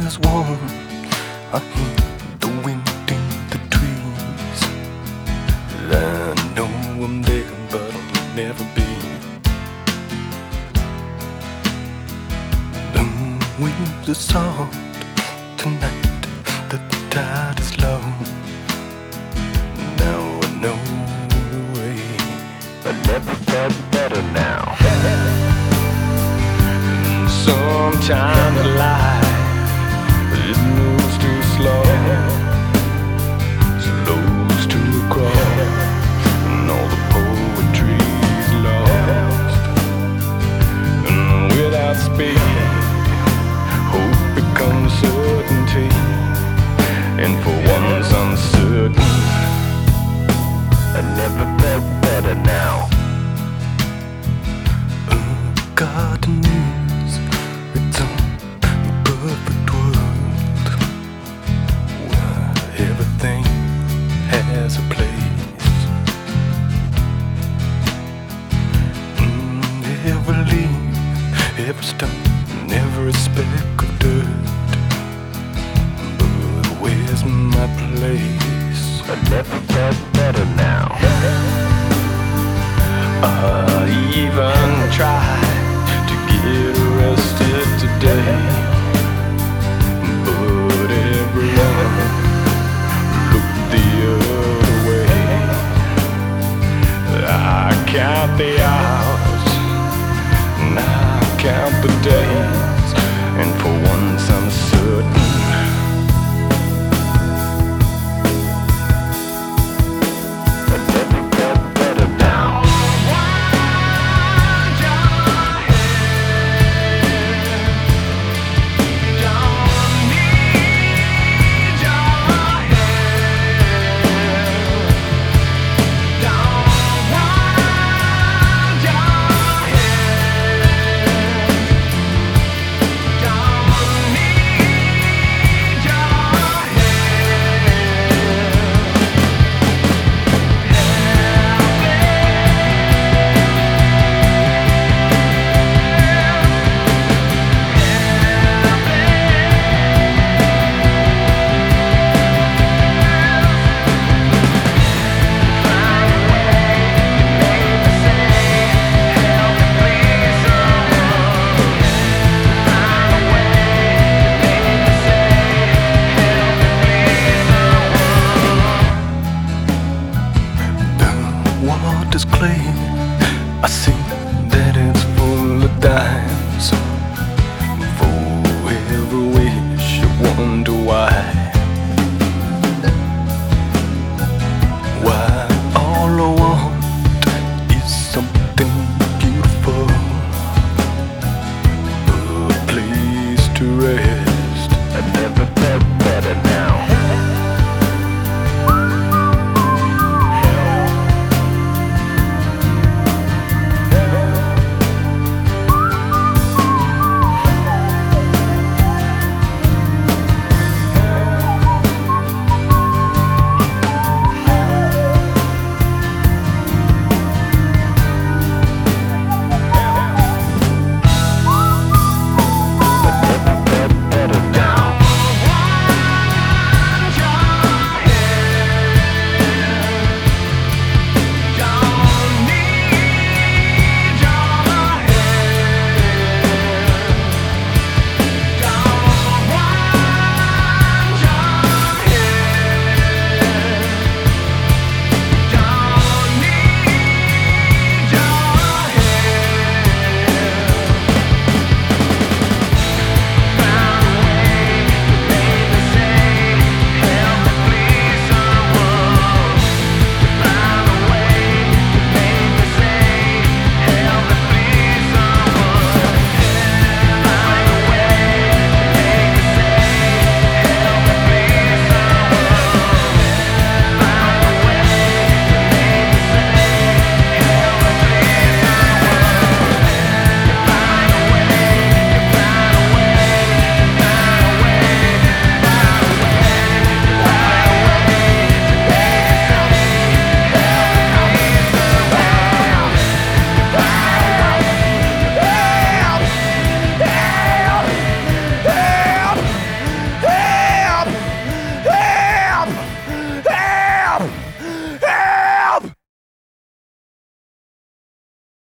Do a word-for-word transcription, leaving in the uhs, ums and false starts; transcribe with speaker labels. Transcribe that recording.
Speaker 1: is warm. I hear the wind in the trees. I know I'm there, but I'll never be. The waves are soft tonight, the tide is low. Now I know I never felt better now. Sometimes life, it moves too slow, slows to a crawl, and all the poetry's lost. And without speed, hope becomes certainty, and for once uncertain, I never felt better now. Oh, garden is its own perfect world, where everything has a place. Mm, every leaf, every stone, every speck of dirt. But where's my place? I never felt better now. I even tried to get arrested today, but everyone looked the other way. I count the hours and I count the days.